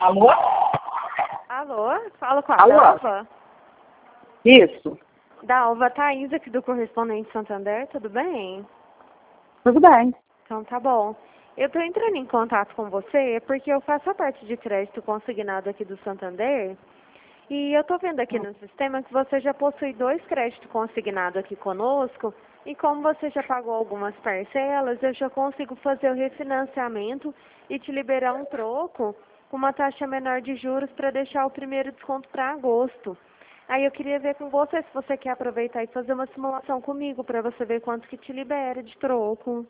Alô? Alô? Fala com a Alô? Dalva? Isso. Dalva, Thaís aqui do Correspondente Santander, tudo bem? Tudo bem. Então tá bom. Eu tô entrando em contato com você porque eu faço a parte de crédito consignado aqui do Santander e eu tô vendo aqui no sistema que você já possui 2 créditos consignados aqui conosco e como você já pagou algumas parcelas, eu já consigo fazer o refinanciamento e te liberar um troco com uma taxa menor de juros para deixar o primeiro desconto para agosto. Aí eu queria ver com você se você quer aproveitar e fazer uma simulação comigo para você ver quanto que te libera de troco.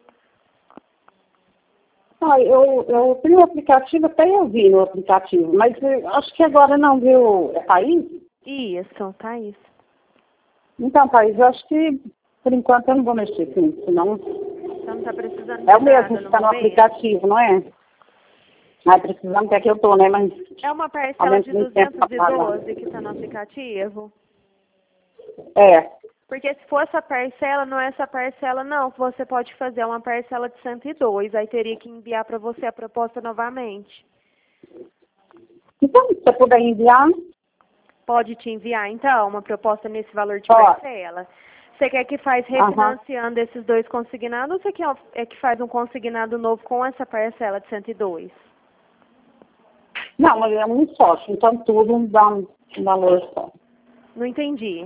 Eu tenho o aplicativo, até eu vi no aplicativo, mas acho que agora não, viu? É Thaís? Isso, Thaís. Então, Thaís, eu acho que por enquanto eu não vou mexer com isso, não. Você não está precisando É de o mesmo nada que no está no momento? aplicativo, não é? Mas precisando que é que eu tô, né? Mas É uma ao parcela menos de muito tempo para pagar. 212 que está no aplicativo? É. Porque se for essa parcela, não é essa parcela não, que você pode fazer é uma parcela de 102, aí teria que enviar para você a proposta novamente. Então, se você puder enviar, Pode te enviar, então, uma proposta nesse valor de ó. parcela? Você quer que faz Aham. refinanciando esses 2 consignados ou você quer que faz um consignado novo com essa parcela de 102? Não, mas é um sócio, então tudo dá um valor só. Não entendi.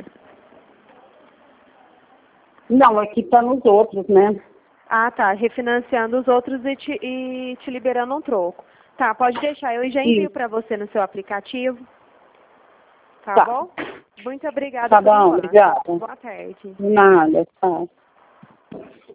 Não, aqui tá nos outros, né? Ah, tá. Refinanciando os outros e te liberando um troco. Tá, pode deixar. Eu já envio Isso. para você no seu aplicativo. Tá Tá. bom? Muito obrigada Tá por bom, enquanto. obrigada. Boa tarde. Nada, tá.